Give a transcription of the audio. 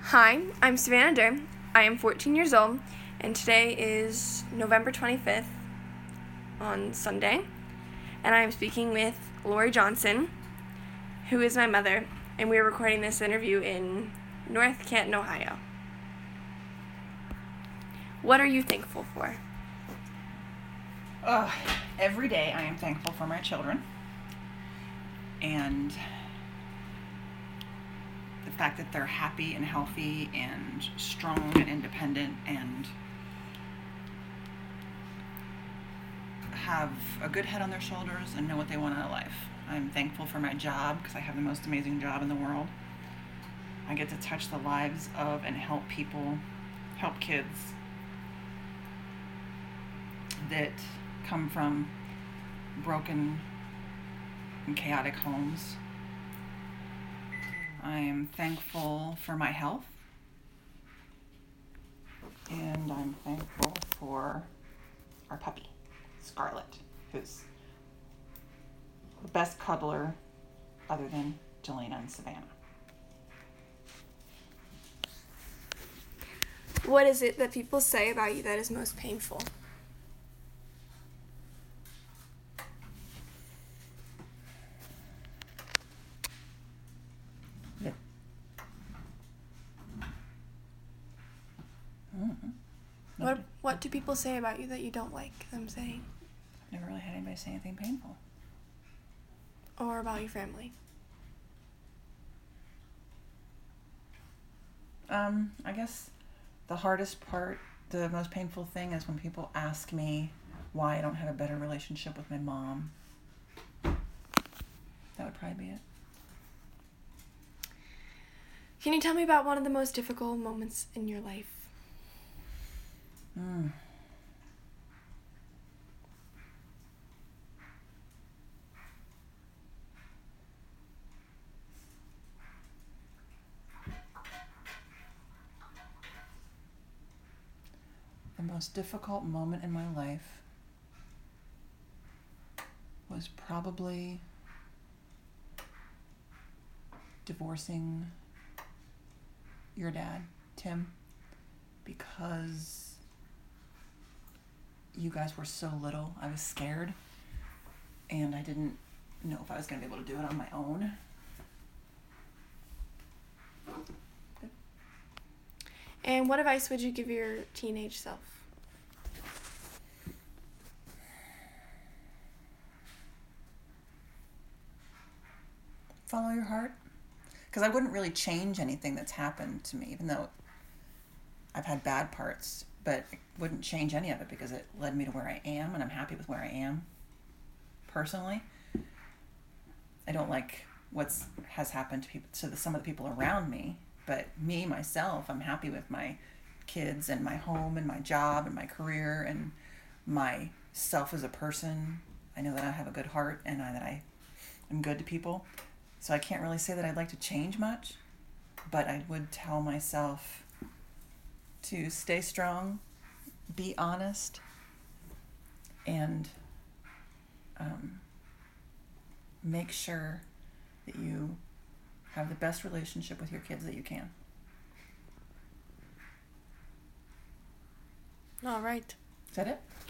Hi, I'm Savannah Durr. I am 14 years old, and today is November 25th on Sunday, and I am speaking with Lori Johnson, who is my mother, and we are recording this interview in North Canton, Ohio. What are you thankful for? Every day I am thankful for my children and the fact that they're happy and healthy and strong and independent and have a good head on their shoulders and know what they want out of life. I'm thankful for my job because I have the most amazing job in the world. I get to touch the lives of and help people, help kids that come from broken and chaotic homes. I am thankful for my health, and I'm thankful for our puppy, Scarlett, who's the best cuddler other than Jelena and Savannah. What is it that people say about you that is most painful? What do people say about you that you don't like them saying? I've never really had anybody say anything painful. Or about your family? I guess the hardest part, the most painful thing is when people ask me why I don't have a better relationship with my mom. That would probably be it. Can you tell me about one of the most difficult moments in your life? The most difficult moment in my life was probably divorcing your dad, Tim, because you guys were so little. I was scared, and I didn't know if I was going to be able to do it on my own. And what advice would you give your teenage self? Follow your heart. Because I wouldn't really change anything that's happened to me, even though I've had bad parts, but I wouldn't change any of it because it led me to where I am, and I'm happy with where I am personally. I don't like what has happened to people, to some of the people around me, but me, myself, I'm happy with my kids and my home and my job and my career and myself as a person. I know that I have a good heart and that I am good to people. So I can't really say that I'd like to change much, but I would tell myself to stay strong, be honest, and make sure that you have the best relationship with your kids that you can. All right. Is that it?